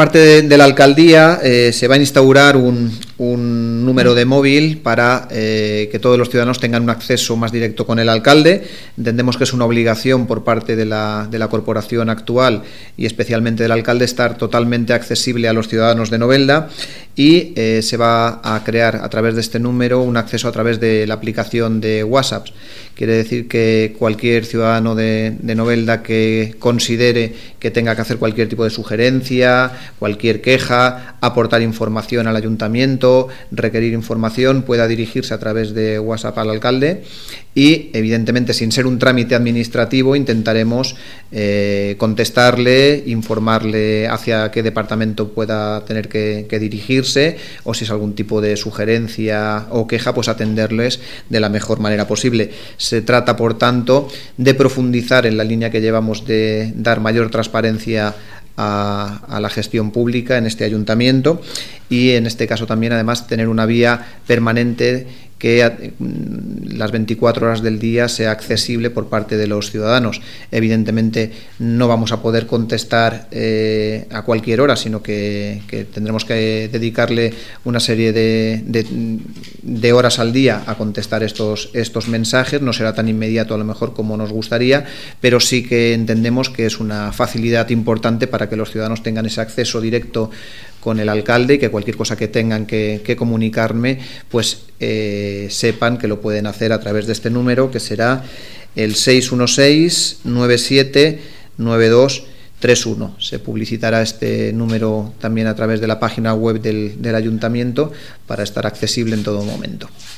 parte de la alcaldía se va a instaurar un número de móvil para que todos los ciudadanos tengan un acceso más directo con el alcalde. Entendemos que es una obligación por parte de la corporación actual y especialmente del alcalde estar totalmente accesible a los ciudadanos de Novelda, y se va a crear a través de este número un acceso a través de la aplicación de WhatsApp. Quiere decir que cualquier ciudadano de Novelda que considere que tenga que hacer cualquier tipo de sugerencia, cualquier queja, aportar información al ayuntamiento, requerir información, pueda dirigirse a través de WhatsApp al alcalde, y evidentemente, sin ser un trámite administrativo, intentaremos contestarle, informarle hacia qué departamento pueda tener que dirigirse, o si es algún tipo de sugerencia o queja, pues atenderles de la mejor manera posible. Se trata, por tanto, de profundizar en la línea que llevamos de dar mayor transparencia a la gestión pública en este ayuntamiento, y en este caso también, además, tener una vía permanente que las 24 horas del día sea accesible por parte de los ciudadanos. Evidentemente no vamos a poder contestar a cualquier hora, sino que tendremos que dedicarle una serie de horas al día a contestar estos mensajes. No será tan inmediato a lo mejor como nos gustaría, pero sí que entendemos que es una facilidad importante para que los ciudadanos tengan ese acceso directo con el alcalde, y que cualquier cosa que tengan que comunicarme, pues sepan que lo pueden hacer a través de este número, que será el 616-979231. Se publicitará este número también a través de la página web del ayuntamiento, para estar accesible en todo momento.